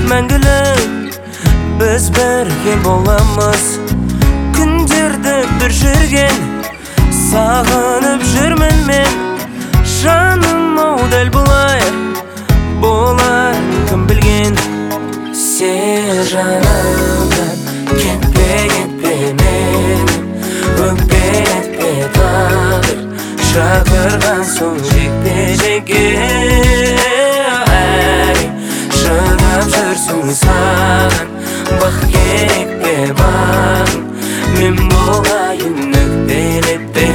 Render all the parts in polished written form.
Мәңгілік біз бірге боламыз. Күндерді бір жүрген сағынып жүрмін мен. Жаным ау дәл бұлай болар кім білген. Сен жанымдан кетпе менің, өкпелетпе тағдыр шақырған соң жекпе-жекке. Шыдап жүрсің саған бақ керек пе бағым, мен болайын өкпелетпе.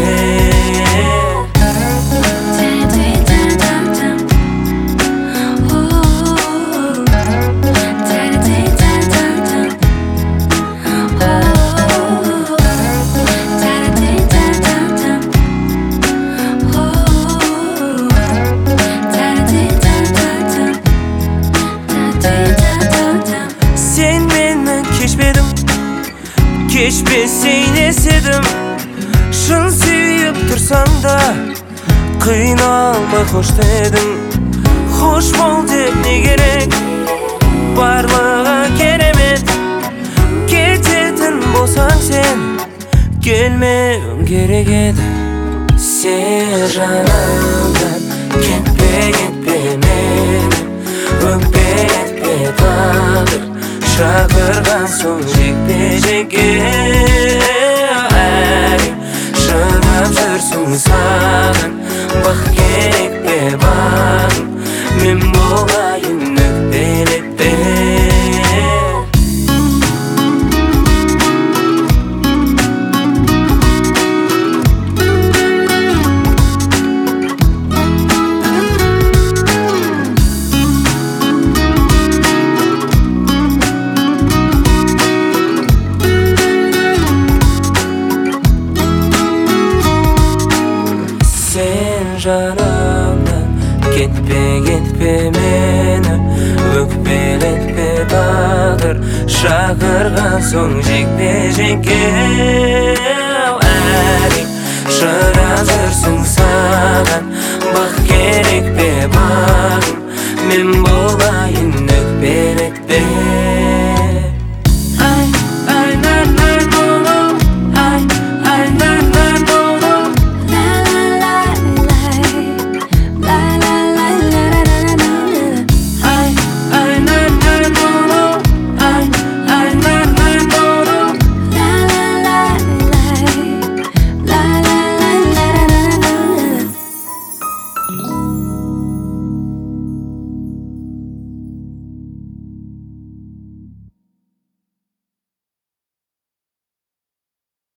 Кешпесейін еседім, шын сүйіп тұрсаң да қиналмай қош дедің. Қош бол деп не керек, барлығы керемет. Кететін болсаң сен, келмеуің керек еді. Сен жанымдан кетпе менің, өкпелетпе тағдыр шақырған соң жекпе-жекке. Шыдап жүрсің саған бақ керек пе бағым, мен болайын өкпелетпе. Сен жанымдан кетпе мені, өкпелетпе тағдыр шақырған соң жекпе-жекке. Шыдап жүрсің саған бақ керек пе бағым, мен болайын өкпелетпе.